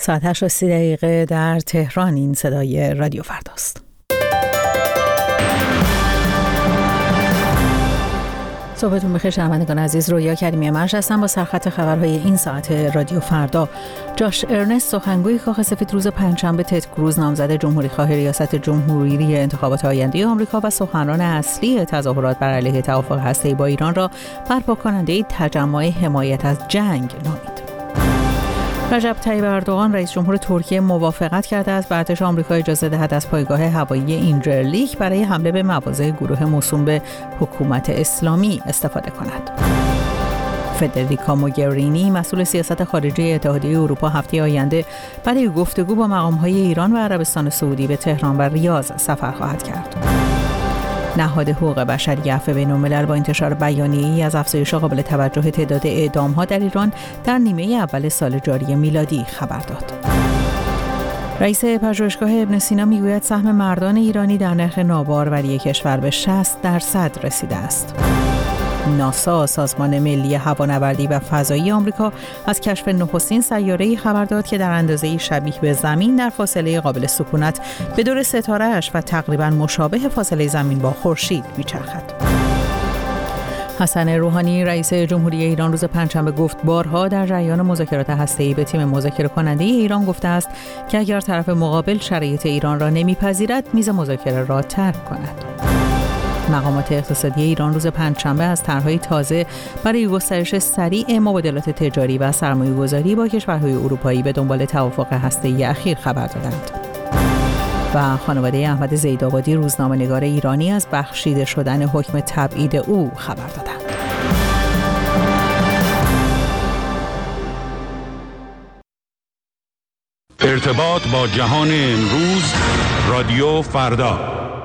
ساعت 8:30 در تهران. این صدای رادیو فرداست. صبحتون بخیر شنوندگان عزیز. رویا کریمی مرش هستم با سرخط خبرهای این ساعت رادیو فردا. جاش ارنست سخنگوی کاخ سفید روز پنجشنبه تد کروز نامزد جمهوریخواه ریاست جمهوری انتخابات آینده آمریکا و سخنران اصلی تظاهرات بر علیه توافق هسته‌ای با ایران را برپا کننده تجمع حمایت از جنگ نامید. رجب طیب اردوغان رئیس جمهور ترکیه موافقت کرده است به ارتش آمریکا اجازه دهد از پایگاه هوایی اینجرلیک برای حمله به مواضع گروه موسوم به حکومت اسلامی استفاده کند. فدریکا موگرینی مسئول سیاست خارجی اتحادیه اروپا هفته آینده برای گفتگو با مقام‌های ایران و عربستان سعودی به تهران و ریاض سفر خواهد کرد. نهاد حقوق بشری عفو بین‌الملل با انتشار بیانیه‌ای از افزایش قابل توجه تعداد اعدام‌ها در ایران در نیمه اول سال جاری میلادی خبر داد. رئیس پژوهشگاه ابن سینا میگوید سهم مردان ایرانی در نرخ ناباروری کشور به 60% رسیده است. ناسا سازمان ملی هوانوردی و فضایی آمریکا از کشف نخستین سیاره‌ای خبر داد که در اندازه‌ای شبیه به زمین در فاصله قابل سکونت به دور ستاره‌اش و تقریباً مشابه فاصله زمین با خورشید می‌چرخد. حسن روحانی رئیس جمهوری ایران روز پنجشنبه گفت بارها در جریان مذاکرات هسته‌ای به تیم مذاکره کننده ایران گفته است که اگر طرف مقابل شرایط ایران را نمی‌پذیرد میز مذاکره را ترک کند. مقامات اقتصادی ایران روز پنجشنبه از طرح‌های تازه برای گسترش سریع مبادلات تجاری و سرمایه‌گذاری با کشورهای اروپایی به دنبال توافق هسته‌ای اخیر خبر دادند. و خانواده احمد زیدآبادی روزنامه‌نگار ایرانی از بخشیده شدن حکم تبعید او خبر دادند. ارتباط با جهان امروز، رادیو فردا.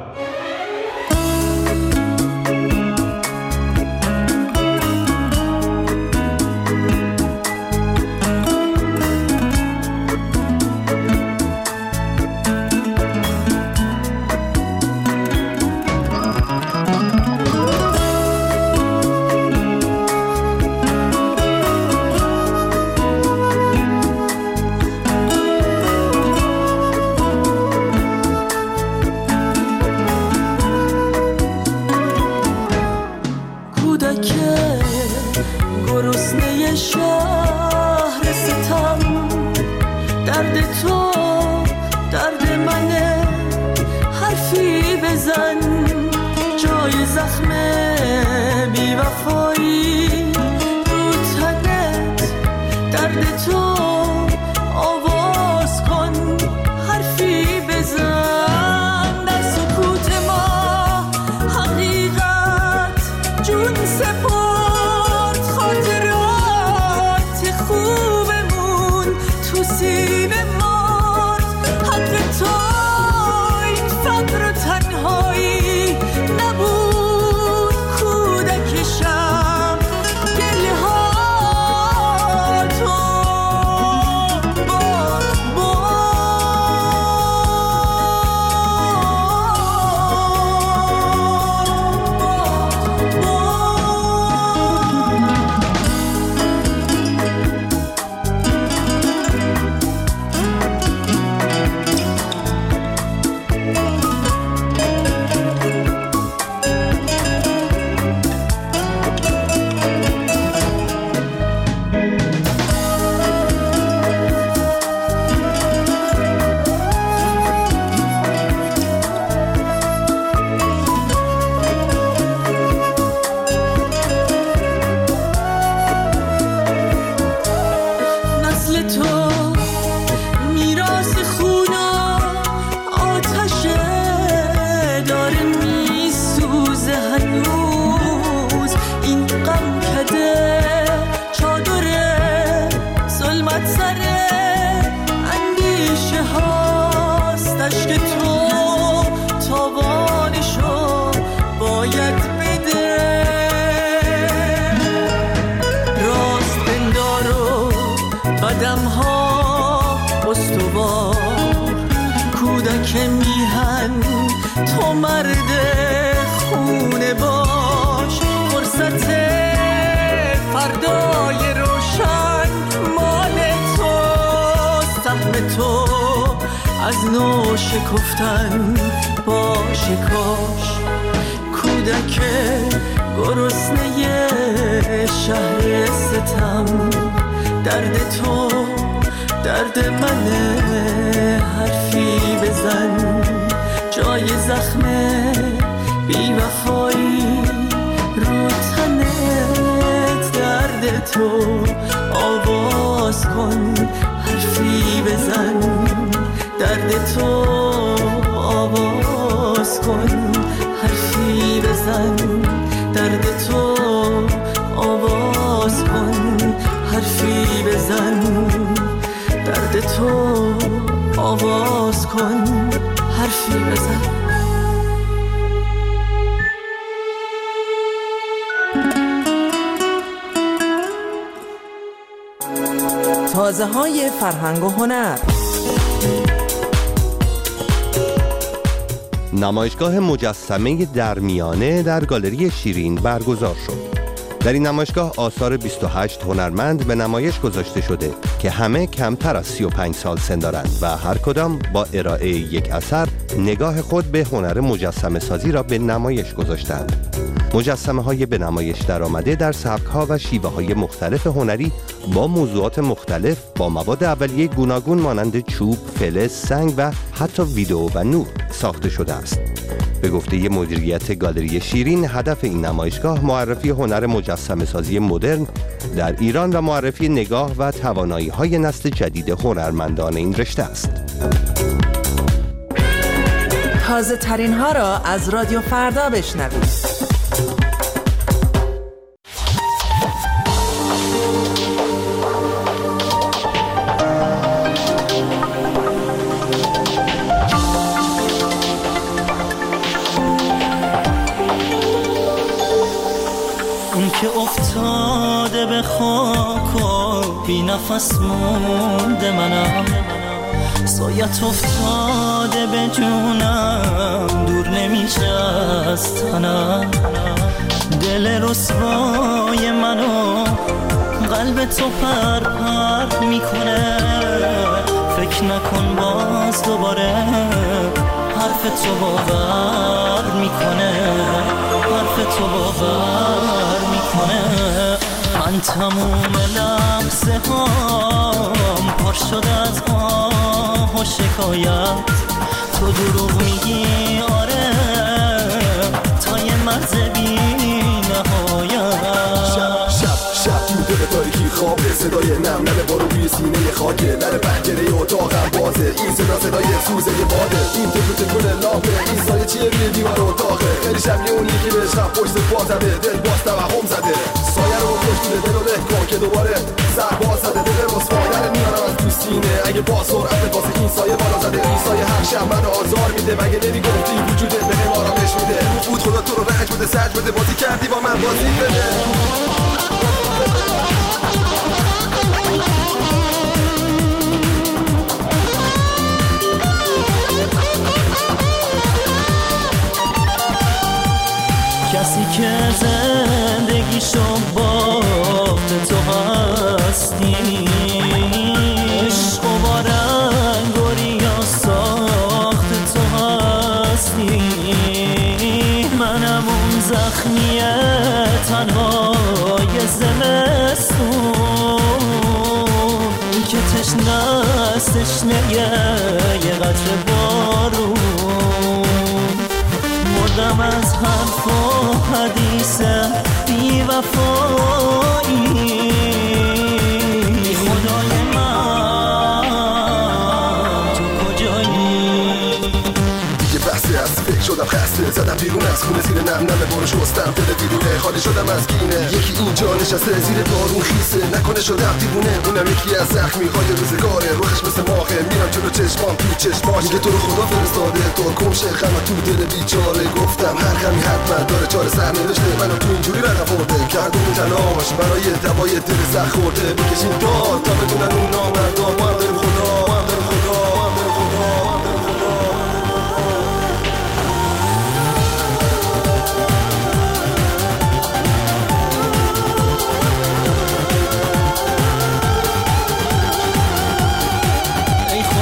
تو مرد خونه باش، فرصت فردای روشن مال تو، سهم تو از نو شکفتن باشه کاش. کودک گرسنه شهر ستم، درد تو درد منه، حرفی بزن جای زخم بی وفایی رو تنت. درد تو آواز کن حرفی بزن، درد تو آواز کن حرفی بزن، درد تو آواز کن حرفی بزن، درد تو آواز کن حرفی بزن. تازه های فرهنگ و هنر. نمایشگاه مجسمه درمیانه در گالری شیرین برگزار شد. در این نمایشگاه آثار 28 هنرمند به نمایش گذاشته شده که همه کمتر از 35 سال سن دارند و هر کدام با ارائه یک اثر نگاه خود به هنر مجسمه سازی را به نمایش گذاشتند. مجسمه های به نمایش در آمده در سبک ها و شیوه های مختلف هنری با موضوعات مختلف با مواد اولیه گوناگون مانند چوب، فلز، سنگ و حتی ویدئو و نور ساخته شده است. به گفته مدیریت گالری شیرین، هدف این نمایشگاه معرفی هنر مجسمه سازی مدرن در ایران و معرفی نگاه و توانایی های نسل جدید هنرمندان این رشته است. تازه ترین ها را از رادیو فردا بشنوید. اون که افتاده به خاک و بی نفس مونده منم، سایت افتاده به جونم دور نمیشه از تنم. دل رسوای منو قلب تو پر پر میکنه، فکر نکن باز دوباره حرف تو باور میکنه، حرف تو باور میکنه. من تموم لحظه هام پر شد از آه و شکایت، تو دروغ میگی آره تا یه مرز بی نهایت. شب تو دل تاریکی خوابه، صدای نم نم بارو روی سینه خاکه، در پنجره اتاقم بازه، این صدای سوزه باده، این تکونه لامپه، این سایه چیه روی دیوار اتاقه، خیلی شبیه اونی که به شب پشت پا زده، دل باز توهم زده، سایه رو پشت دل رو له کن که دوباره سر باز زده، دل رسوایه رو میارم از تو سینه، اگه با سرعت واسه این سایه بالا زده، این سایه هر شب منو آزار میده، مگه نمیگفتی وجودت بهم آرامش میده، بود خدا تو رو رنج بده، سرج بده، بازی کردی با من بازی بده. کسی که زندگیشو باخت تو هستی، عشق و با رنگ و ریا ساخت تو هستی. منم اون زخمیه تنهای زمستون که تشنه یه قطره بارون. مردم از حرف و حدیث بی وفایی، خدای من تو کجایی؟ دیگه بسته از فکر شدم خسته، زدم بیرون از خونه زیر نم نم برو شستم، دل بیرونه خالی شدم از کینه، یکی اینجا نشسته زیر بارون خیسه، نکنه شدم دیوونه، اونم یکی از زخمی های روزگاره، روحش مثل ماخه، میرم جلو چشمام تو چشماش، میگه تو رو خدا فرستاده تو کمشه خم تو دل بیچاره. گفتم هر غمی حتما داره چاره، سر نوشته منو تو اینجوری برآورده، کردم تلاش برای دوای دل زخم خورده، بکشیم داد تا بدونن اون نامردا ما هم داریم خدا، ما هم داریم خدا، ما هم داریم خدا، ما هم داریم خدا. ای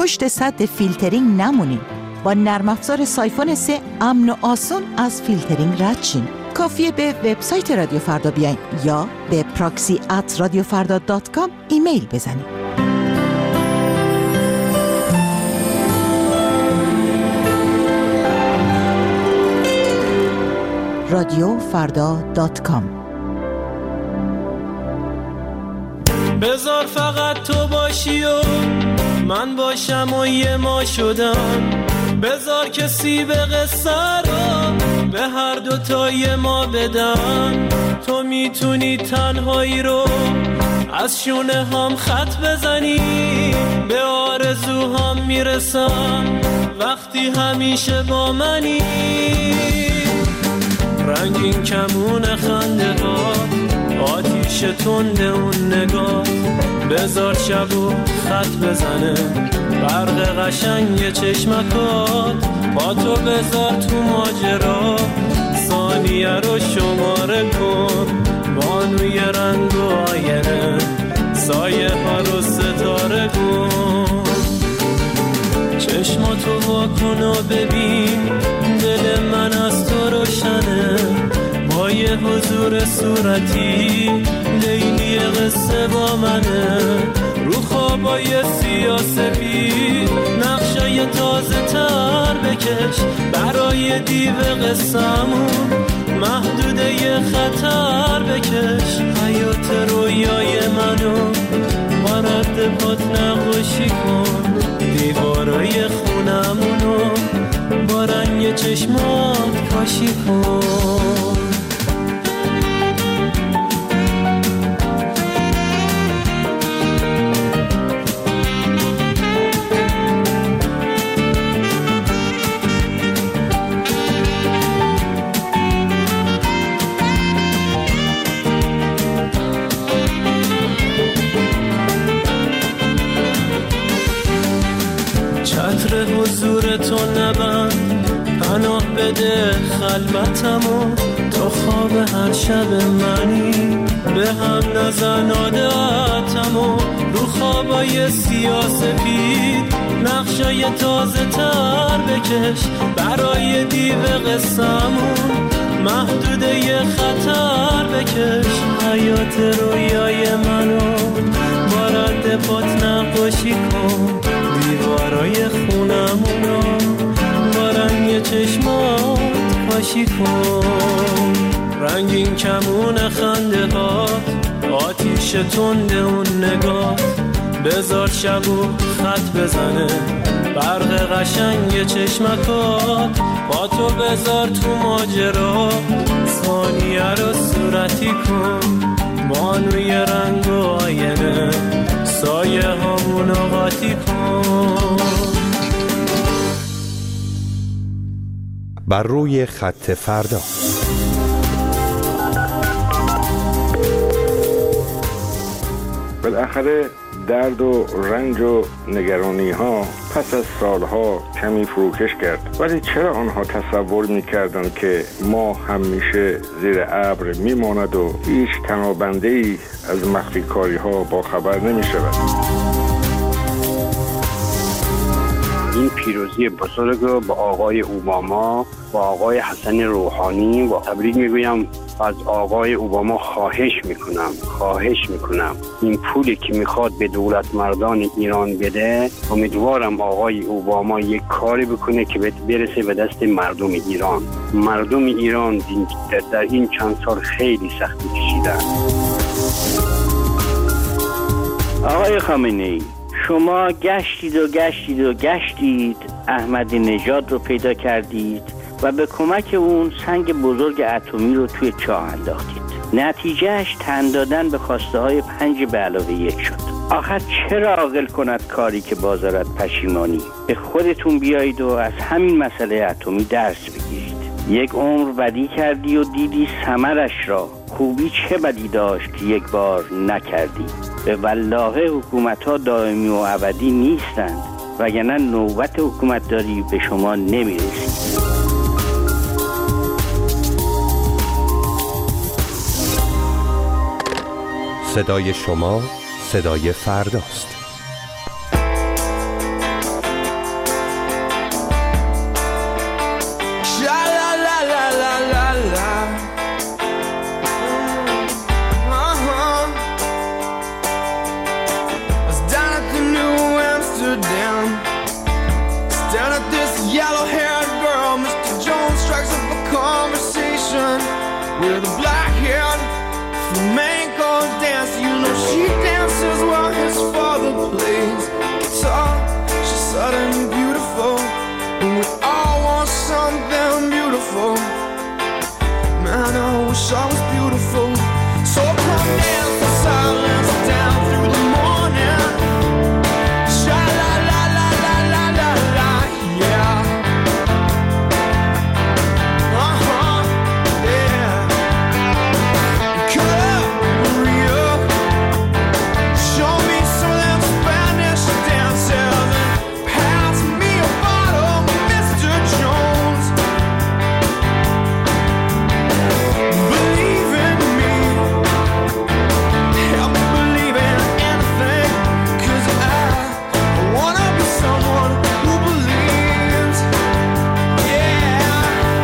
پشت سد فیلترینگ نمونین. با نرم افزار سایفون 3 امن و آسون از فیلترینگ رد شین. کافیه به وبسایت رادیو فردا بیاین یا به proxy@radiofarda.com ایمیل بزنین. radiofarda.com. بذار فقط تو باشی و من باشم و یه ما شدم. بذار کسی به قصه را به هر دوتای ما بدم. تو میتونی تنهایی رو از شونه هم خط بزنی. به آرزوهام میرسم وقتی همیشه با منی. رنگین کمون خنده ها، آتیش تنده اون نگاه. بذار شب و خط بزنه برق قشنگ چشمکات. با تو بذار تو ماجرا ثانیه رو شماره کن. بانوی رنگ و آینه سایه ها رو ستاره کن. چشماتو واکن و ببین دل من از تو روشنه. با یه حضور صورتی لیلی قصه با منه. رو خوابای سیاسفید نقشای تازه تر بکش برای دیو قصه‌مون. محدوده یه خطر بکش حیات رویای منو. با رد پات نقاشی کن دیوارای خونمونو. با رنگ چشمات کاشی کن. چتر حضور تو نبند پناه بده خلوتمو. تو خواب هر شب منی به هم نزن عادتمو. رو خوابای سیاسفید نقشای تازه تر بکش برای دیو قصه‌مون. محدوده یه خطر بکش حیات رویای منو. با رد پات نقاشی کن دیوارای خونمونو. با رنگ چشمات کاشی کن. رنگین کمون خنده ها، آتیش تنده اون نگاه. بذار شب و خط بزنه برق قشنگ چشمکات. با تو بذار تو ماجرا ثانیه رو صورتی کن. بانوی رنگ و آینه سایه همونو قاطی کن. بر روی خط فردا. بالاخره درد و رنج و نگرانی ها پس از سالها کمی فروکش کرد. ولی چرا آنها تصور می‌کردند که ما همیشه زیر ابر می‌ماند و هیچ تنابنده‌ای از مخفی کاری‌ها با خبر نمی‌شود؟ این پیروزی بزرگ رو با آقای اوباما، با آقای حسن روحانی و تبریک میگویم. از آقای اوباما خواهش میکنم این پولی که میخواد به دولت مردان ایران بده، امیدوارم آقای اوباما یک کاری بکنه که برسه به دست مردم ایران. مردم ایران در این چند سال خیلی سختی کشیدن. آقای خامنه‌ای، شما گشتید احمدی نژاد رو پیدا کردید و به کمک اون سنگ بزرگ اتمی رو توی چاه انداختید. نتیجهش تن دادن به خواسته های 5+1 شد. آخر چرا عاقل کند کاری که بازارد پشیمانی؟ به خودتون بیایید و از همین مسئله اتمی درس بگیرید. یک عمر بدی کردی و دیدی ثمرش را. خوبی چه بدی داشت که یک بار نکردی؟ به والله حکومت‌ها دائمی و ابدی نیستند، وگرنه نوبت حکومتداری به شما نمیرسید. صدای شما صدای فرداست. with a black hair flamenco dance. You know she dances while his father plays guitar. She's suddenly beautiful, and we all want something beautiful. Man, I wish I was beautiful. So come dance in silence down through the morning. Sha la la la la la la la, yeah. Yeah. Come up, Maria. Show me some of them Spanish dances and pass me a bottle, Mr. Jones. Believe in me. Help me believe in anything, 'cause I wanna be someone who believes. Yeah.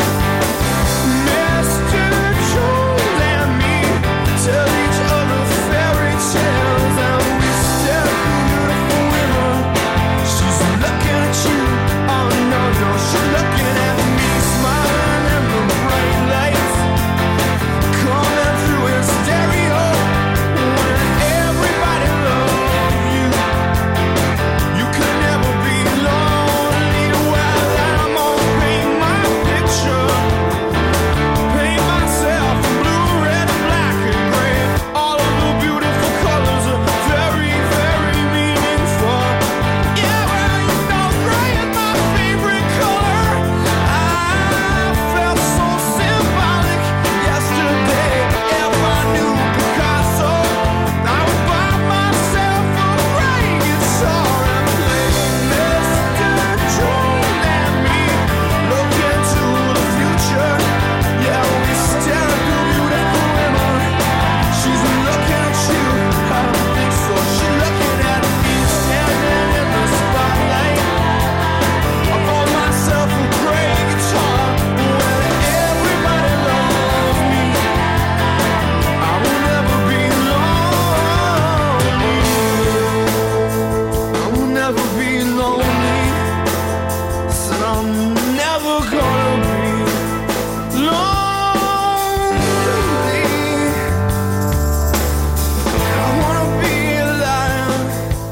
Mr. Jones and me tell each other fairy tales, and we stare at beautiful women. She's looking at you, oh no, no, she's looking at me, smiling in the bright lights coming through in stereo. When everybody loves you, you could never be lonely. Well, I'm gonna paint my picture, paint myself in blue, red, black, and gray. All of the beautiful colors are very, very meaningful. Yeah, well, you know, gray is my favorite color. I felt so symbolic yesterday. If I knew Picasso, I would buy myself a gray guitar and play Mr. Jones and me. Look into the future. Yeah, we stare at the beautiful women. She's looking at you. I don't think so. She's looking at me, standing in the spotlight. I bought myself a gray guitar. When everybody loves me, I will never be lonely. I will never be lonely. Said I'm never gonna be lonely. I wanna be alive.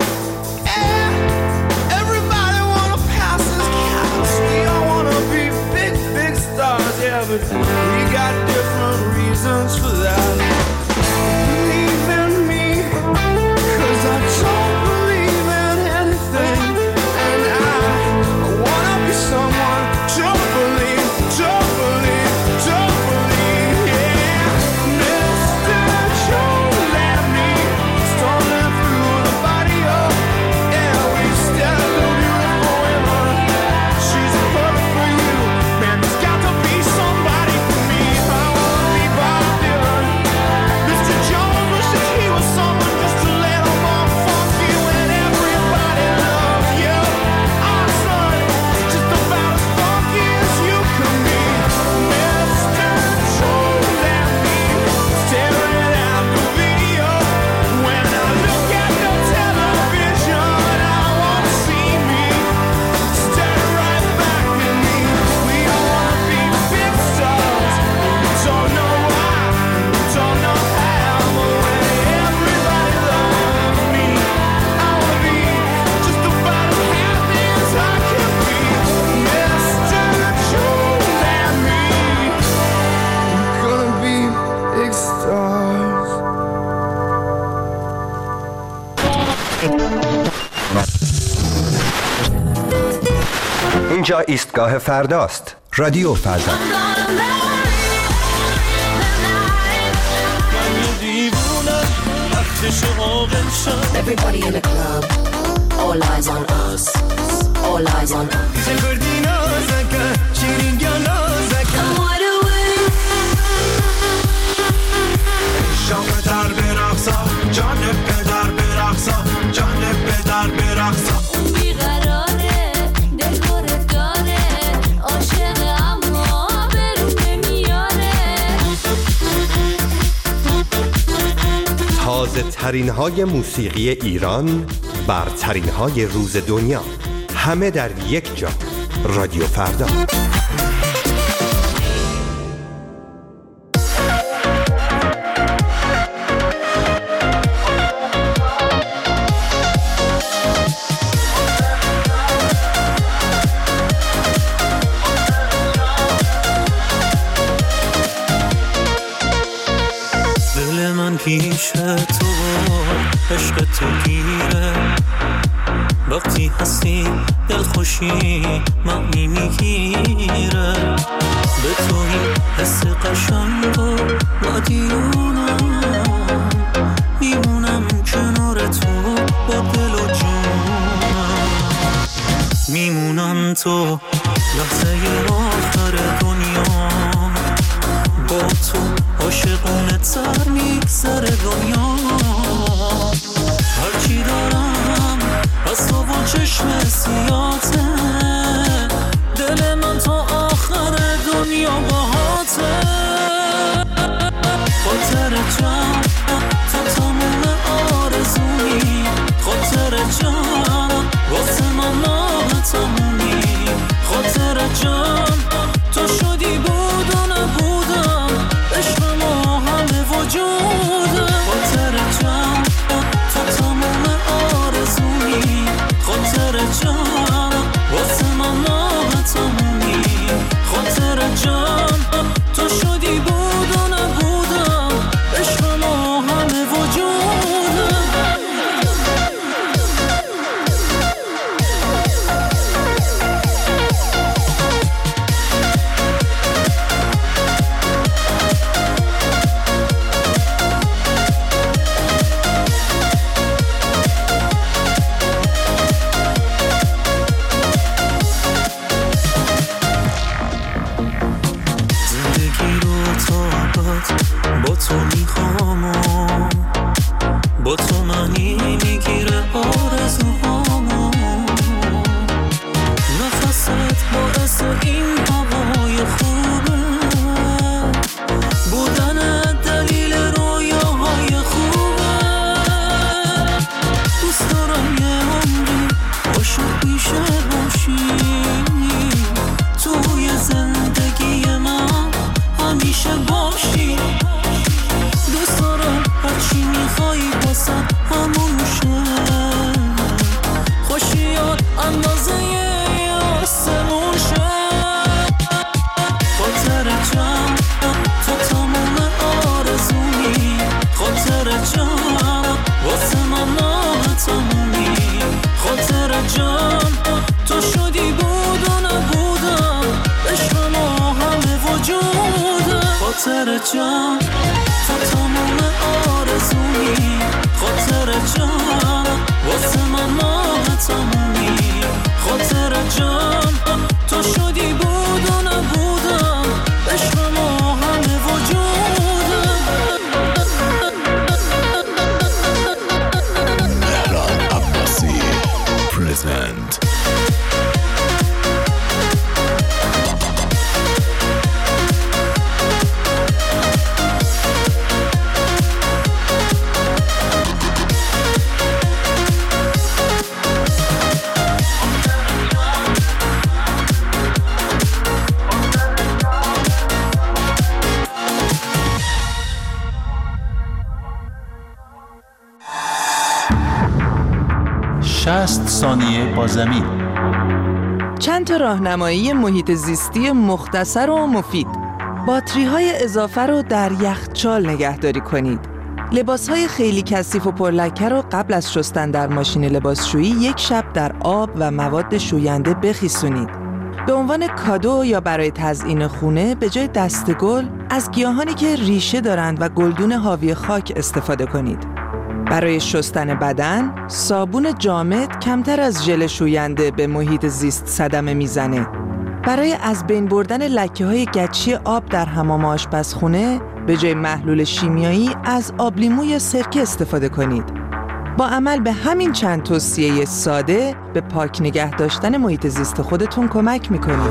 Everybody wanna pass this couch. We all wanna be big, big stars, yeah, but we got different reasons for that. Believe in me, 'cause I don't believe in anything, and I wanna be someone. Don't believe, don't believe, don't believe, yeah. Mr. Jones and me, stumbling through the barrio. Yeah, we stare at the beautiful women. She's perfect for you. Man, there's got to be somebody for me. I wanna be Bob Dylan. Mr. Jones wishes he was someone just a little more funky. When everybody loves you, our son is just about as funky as you can be. Mr. Jones and me, staring at the video. When I look at the television, I wanna see me stare right back at me. We all wanna be big stars. We don't know why, we don't know how, but when everybody loves me, I wanna be just about as happy as I can be. Mr. Jones and me, we're gonna be big stars. اینجا ایستگاه فرداست. رادیو فردا. Everybody in the club, all eyes on us, all eyes on us. I'm wide awake. شام در برقصا، جان پدر برقصا، جان پدر برقصا. اون بیقراره، دلخور داره، عاشق اما برون نمیاره. تازه ترین های موسیقی ایران، برترین های روز دنیا، همه در یک جا. رادیو فردا. هستی دلخوشی معنی میگیره، به توی حس قشنگ و دیونم، میمونم کنار تو با دل و جونم، میمونم تو لحظه آخر دنیا، با تو عاشقونه تر میگذره دنیا، هرچی دارم از تو و چشم سیاته، دل من تا آخر دنیا باهاته، خاطر جان تو تموم آرزویی، خاطر جان واسه من ماه تمومی، خاطر جان تو شدی بود و نبودم، عشق ما همه وجودم، خاطر جان تو تموم آرزویی، خاطر جان واسه من ماه تمومی، خاطر جان تو شدی بود و نبودم، عشق ما همه وجودم. با تو میخوام، با تو معنی میگیره آرزوهامو، نفست باعث این هوای خوبه، بودن دلیل رویاهای خوبه، دوست دارم یه عمری عاشق بیشه باشی، توی زندگی من همیشه باشی، دوست دارم هرچی میخوایی باسم همون شه، خوشیات اندازه آسمون شه، خاطر جان تو تموم آرزویی، خاطر جان واسه من ماه تمومی، خاطر جان تو شدی بود و نبودم، عشق ما همه وجودم، خاطر جان تو تموم آرزویی، خاطر جان واسه من ماه تمومی، خاطر جان تو شدی بود و نبودم، عشق ما همه وجودم. مهران عباسی present. ثانیه با زمین. چند تا راهنمایی محیط زیستی مختصر و مفید. باتری‌های اضافه رو در یخچال نگهداری کنید. لباس‌های خیلی کثیف و پرلکه رو قبل از شستن در ماشین لباسشویی 1 شب در آب و مواد شوینده بخیسونید. به عنوان کادو یا برای تزیین خونه به جای دسته‌گل از گیاهانی که ریشه دارند و گلدون حاوی خاک استفاده کنید. برای شستن بدن، صابون جامد کمتر از ژل شوینده به محیط زیست صدمه میزنه. برای از بین بردن لکه‌های گچی آب در حمام آشپزخونه، به جای محلول شیمیایی از آب لیمو یا سرکه استفاده کنید. با عمل به همین چند توصیه ساده به پاک نگه داشتن محیط زیست خودتون کمک میکنید.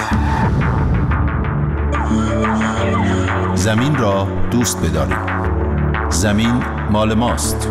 زمین را دوست بدارید. زمین مال ماست.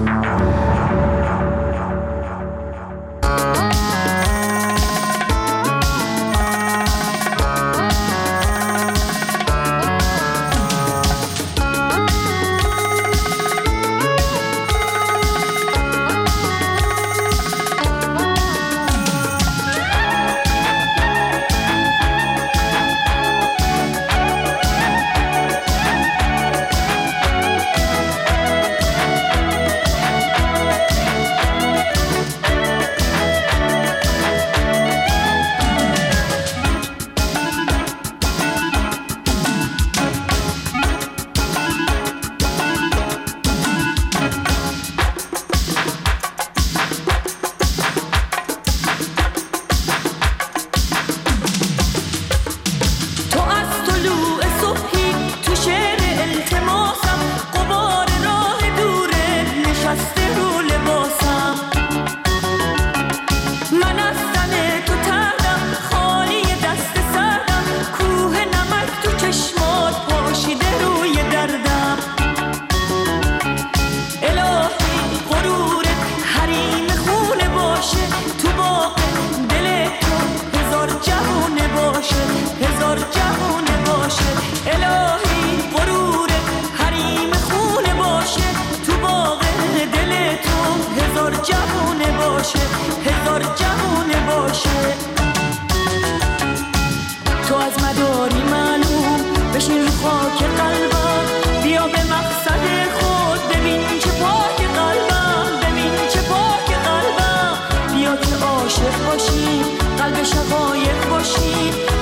باشیم، قلب شقایق باشیم،